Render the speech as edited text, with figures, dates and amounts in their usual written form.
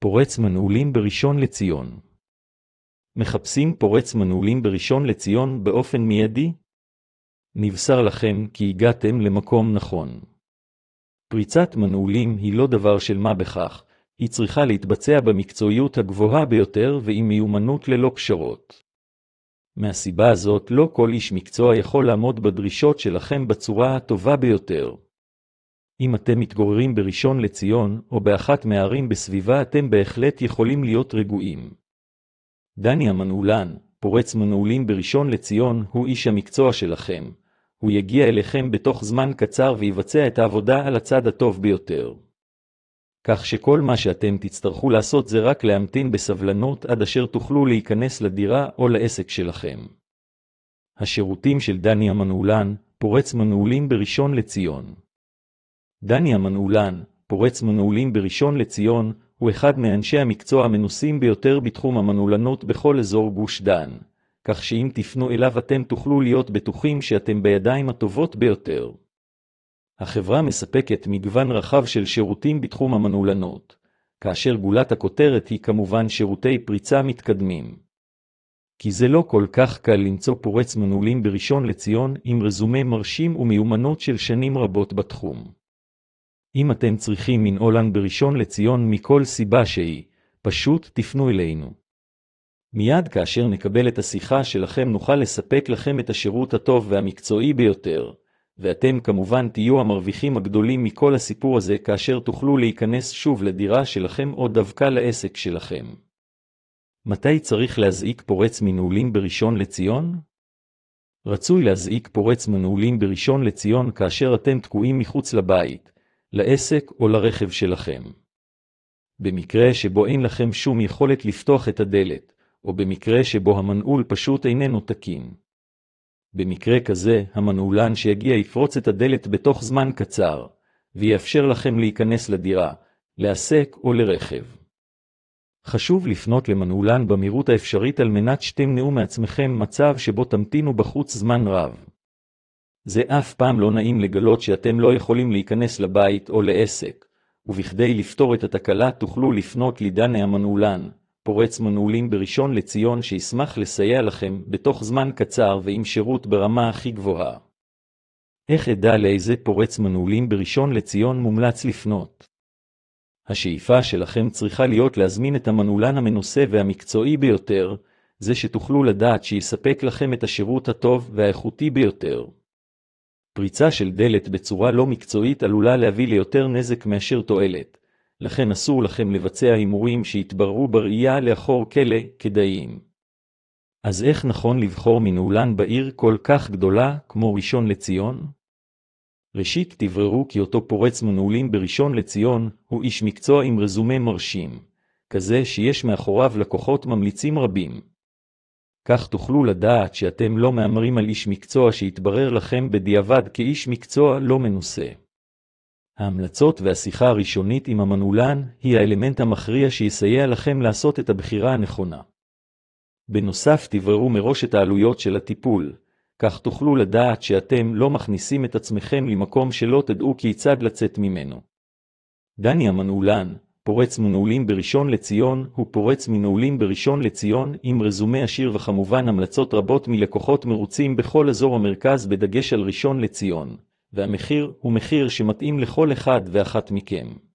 פורץ מנעולים בראשון לציון. מחפשים פורץ מנעולים בראשון לציון באופן מיידי? נבשר לכם כי הגעתם למקום נכון. פריצת מנעולים היא לא דבר של מה בכך, היא צריכה להתבצע במקצועיות הגבוהה ביותר ועם מיומנות ללא פשרות. מהסיבה הזאת לא כל איש מקצוע יכול לעמוד בדרישות שלכם בצורה הטובה ביותר. אם אתם מתגוררים בראשון לציון או באחת מהערים בסביבה, אתם בהחלט יכולים להיות רגועים. דני המנעולן, פורץ מנעולים בראשון לציון, הוא איש המקצוע שלכם. הוא יגיע אליכם בתוך זמן קצר ויבצע את העבודה על הצד הטוב ביותר. כך שכל מה שאתם תצטרכו לעשות זה רק להמתין בסבלנות עד אשר תוכלו להיכנס לדירה או לעסק שלכם. השירותים של דני המנעולן, פורץ מנעולים בראשון לציון. דני המנעולן, פורץ מנעולים בראשון לציון, הוא אחד מאנשי המקצוע המנוסים ביותר בתחום המנעולנות בכל אזור גוש דן, כך שאם תפנו אליו אתם תוכלו להיות בטוחים שאתם בידיים הטובות ביותר. החברה מספקת מגוון רחב של שירותים בתחום המנעולנות, כאשר גולת הכותרת היא כמובן שירותי פריצה מתקדמים. כי זה לא כל כך קל למצוא פורץ מנעולים בראשון לציון עם רזומה מרשים ומיומנות של שנים רבות בתחום. אם אתם צריכים מנעולן בראשון לציון מכל סיבה שהיא, פשוט תפנו אלינו. מיד כאשר נקבל את השיחה שלכם נוכל לספק לכם את השירות הטוב והמקצועי ביותר, ואתם כמובן תהיו המרוויחים הגדולים מכל הסיפור הזה כאשר תוכלו להיכנס שוב לדירה שלכם או דווקא לעסק שלכם. מתי צריך להזעיק פורץ מנעולים בראשון לציון? רצוי להזעיק פורץ מנעולים בראשון לציון כאשר אתם תקועים מחוץ לבית, לעסק או לרכב שלכם. במקרה שבו אין לכם שום יכולת לפתוח את הדלת, או במקרה שבו המנעול פשוט איננו תקין. במקרה כזה, המנעולן שיגיע יפרוץ את הדלת בתוך זמן קצר, ויאפשר לכם להיכנס לדירה, לעסק או לרכב. חשוב לפנות למנעולן במהירות האפשרית על מנת שתמנעו מעצמכם מצב שבו תמתינו בחוץ זמן רב. זה אף פעם לא נעים לגלות שאתם לא יכולים להיכנס לבית או לעסק, ובכדי לפתור את התקלה תוכלו לפנות לדני המנעולן, פורץ מנעולים בראשון לציון שישמח לסייע לכם בתוך זמן קצר ועם שירות ברמה הכי גבוהה. איך אדע לאיזה פורץ מנעולים בראשון לציון מומלץ לפנות? השאיפה שלכם צריכה להיות להזמין את המנעולן המנוסה והמקצועי ביותר, זה שתוכלו לדעת שיספק לכם את השירות הטוב והאיכותי ביותר. פריצה של דלת בצורה לא מקצועית עלולה להביא ליותר נזק מאשר תועלת, לכן אסור לכם לבצע הימורים שיתבררו בראייה לאחור כאלה כדאיים. אז איך נכון לבחור מנעולן בעיר כל כך גדולה כמו ראשון לציון? ראשית תבררו כי אותו פורץ מנעולים בראשון לציון הוא איש מקצוע עם רזומה מרשים, כזה שיש מאחוריו לקוחות ממליצים רבים. כך תוכלו לדעת שאתם לא מאמרים על איש מקצוע שיתברר לכם בדיעבד כאיש מקצוע לא מנוסה. ההמלצות והשיחה הראשונית עם המנעולן היא האלמנט המכריע שיסייע לכם לעשות את הבחירה הנכונה. בנוסף תבררו מראש את העלויות של הטיפול, כך תוכלו לדעת שאתם לא מכניסים את עצמכם למקום שלא תדעו כיצד לצאת ממנו. דני המנעולן, פורץ מנעולים בראשון לציון, הוא פורץ מנעולים בראשון לציון עם רזומה עשיר וכמובן המלצות רבות מלקוחות מרוצים בכל אזור המרכז בדגש על ראשון לציון, והמחיר הוא מחיר שמתאים לכל אחד ואחת מכם.